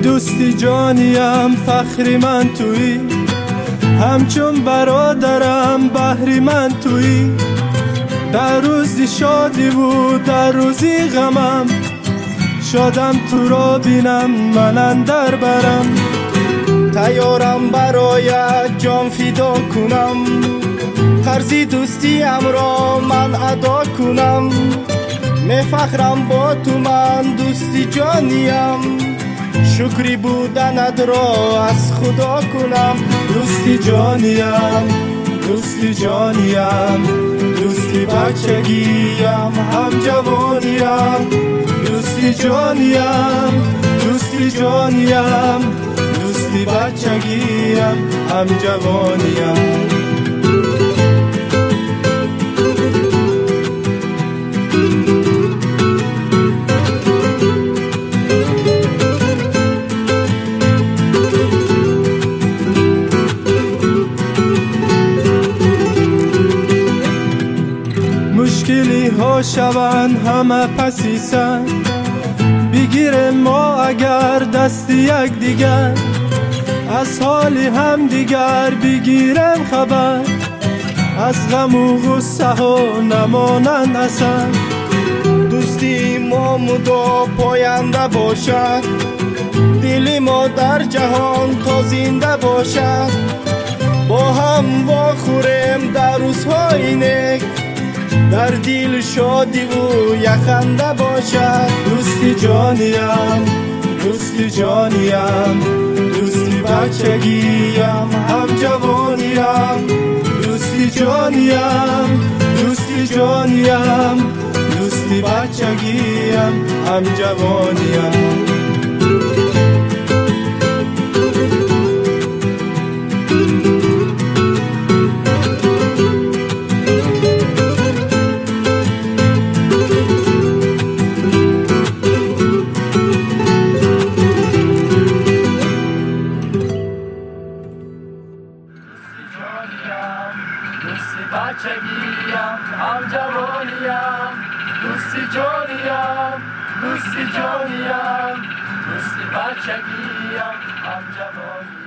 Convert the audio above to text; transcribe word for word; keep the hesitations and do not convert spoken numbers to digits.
دوستی جانیم فخری من تویی، همچون برادرم بحری من تویی. در روزی شادی بود در روزی غمم، شادم تو را بینم من اندر برم. تیارم برایت جان فدا کنم، قرضی دوستیم را من ادا کنم. میفخرم با تو من دوستی جانیم، شکری بودنت را از خدا کنم. دوستی جانیم دوستی جانیم، دوستی بچگیم هم جوانیم. دوستی جانیم دوستی جانیم، دوستی بچگیم هم جوانیم. مشکلی ها شوند همه پسیسن، بگیر ما اگر دست یک دیگر، از حال هم دیگر بگیرم خبر. از غم و غصه ها نمانند اثر، دوستی ما مدا پاینده باشد، دل ما در جهان تا زنده باشد. با هم واخوریم در روزهای نیک، در دل شادی و یخنده باشد. دوستی جانیم دوستی جانیم، دوستی بچگیم هم جوانیم. دوستی جانیم دوستی جانیم، دوستی بچگیم هم جوانیم. دوستی بچگیم هم جوانیم. دوستی جانیم دوستی جانیم، دوستی بچگیم هم جوانیم.